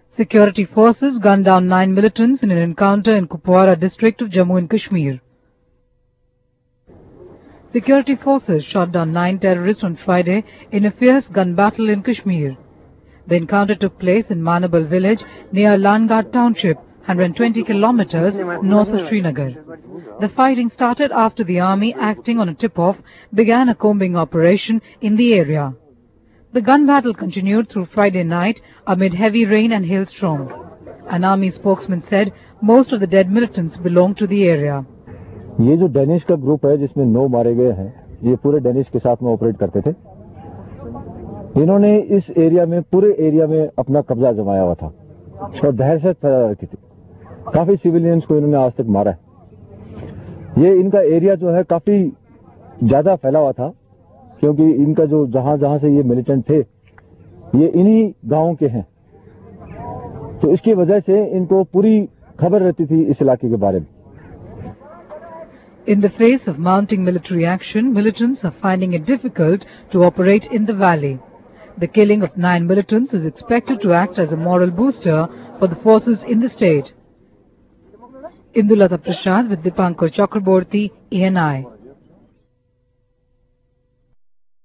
Security forces gunned down 9 militants in an encounter in Kupwara district of Jammu and Kashmir. Security forces shot down 9 terrorists on Friday in a fierce gun battle in Kashmir. The encounter took place in Manabal village near Langat township, 120 kilometers north of Srinagar. The fighting started after the army, acting on a tip-off, began a combing operation in the area. The gun battle continued through Friday night amid heavy rain and hailstorm. An army spokesman said most of the dead militants belonged to the area. ये जो Danish का group है जिसमें 9 मारे गए हैं, ये पूरे डेनिश के साथ में ऑपरेट करते थे। इन्होंने इस एरिया में पूरे एरिया में अपना कब्जा जमाया हुआ था और दहशत फैला रखी थी। काफी सिविलियंस को इन्होंने आज तक मारा है। ये इनका एरिया जो है काफी ज्यादा फैला हुआ था क्योंकि इनका जो जहां से ये मिलिटेंट थे ये इन्हीं गांवों के हैं, तो इसकी वजह से इनको पूरी खबर रहती थी इस इलाके के बारे में। In the face of mounting military action, militants are finding it difficult to operate in the valley. The killing of 9 militants is expected to act as a moral booster for the forces in the state. Indulata Prashad with Dipankar Chakraborty, ENI.